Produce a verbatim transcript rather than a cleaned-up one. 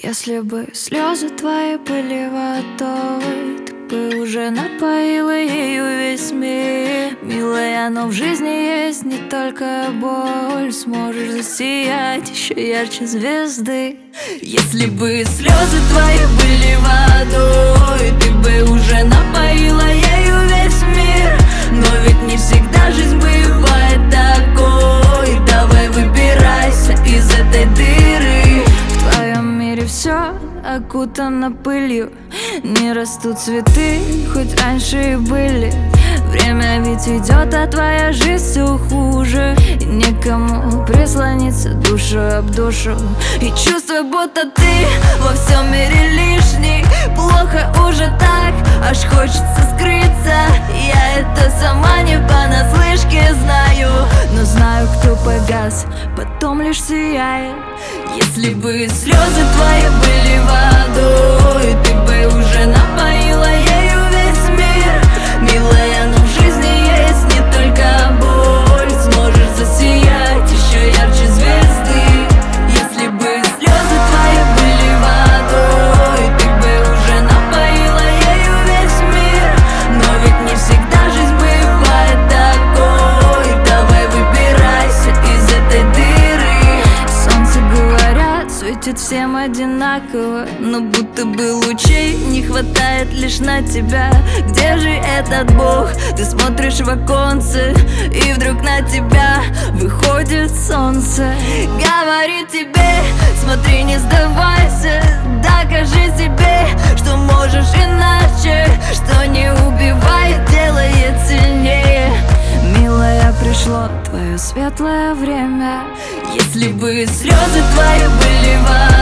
Если бы слезы твои были водой, ты бы уже напоила ею весь мир. Милая, но в жизни есть не только боль, сможешь засиять еще ярче звезды. Если бы слезы твои были водой, ты бы уже напоила ею весь мир. Но ведь не всегда жизнь бывает такой. Давай выбирайся из этой дыры. В твоем мире все окутано пылью, не растут цветы, хоть раньше и были. Время ведь идет, а твоя жизнь все хуже, и некому прислониться душу об душу. И чувство, будто ты во всем мире лишний. Плохо уже так, аж хочется скрыться. Я это сама не понаслышке знаю, но знаю, кто погас, потом лишь сияет. Если бы слезы твои были водой, ты бы уже напоила ею весь мир. Милая, но в жизни есть не только боль, сможешь засиять еще ярче звезды. Если бы слезы твои были водой, ты бы уже напоила ею весь мир. Но ведь не всегда жизнь бывает такой. Давай выбирайся из этой дыры. Солнце, говорят, светит всем одинаково, но будто бы лучей не хватает лишь на тебя. Где же этот Бог? Ты смотришь в оконце, и вдруг на тебя выходит солнце. Говорит тебе: смотри, не сдавайся, докажи себе, что можешь иначе, что не убивает, делает сильнее. Милая, пришло твое светлое время. Если бы слезы твои были водой,